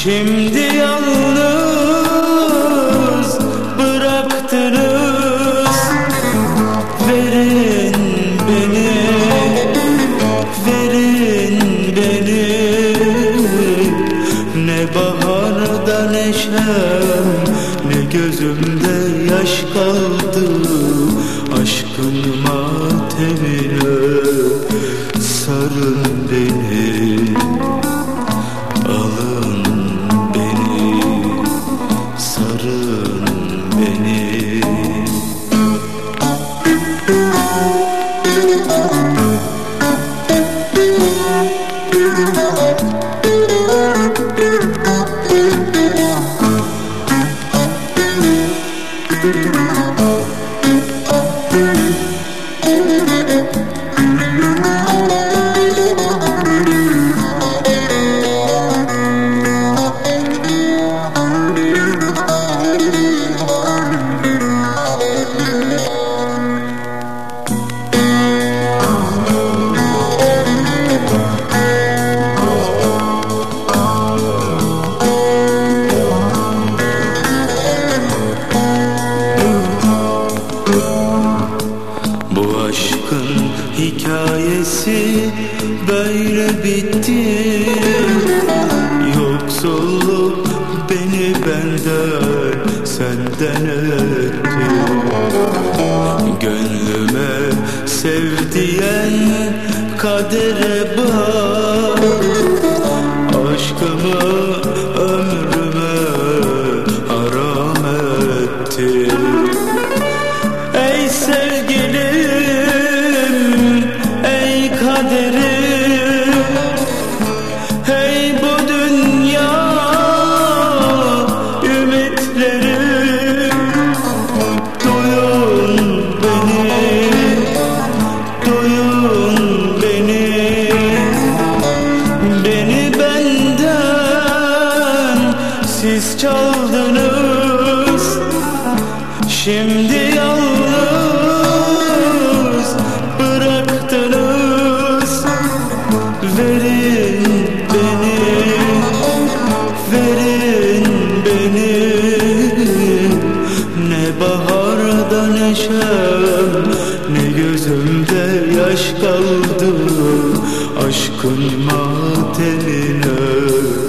Şimdi yalnız bıraktınız. Verin beni, verin beni. Ne baharda neşem, ne gözümde yaş kaldı. Aşkın matemine sarın beni, alın beni, sarın beni. Bu aşkın hikayesi böyle bitti. Yoksulluk beni benden, senden etti. Gönlüme sev diyen kadere bak. Aşkımı ömrüme haram etti. Ey sevgilim, ey kaderim, hey bu dünya ümitlerim. Duyun beni, duyun beni. Beni benden siz çaldınız. Şimdi yalnız bıraktınız. Verin beni, verin beni. Ne baharda neşem, ne gözümde yaş kaldı. Aşkın matemine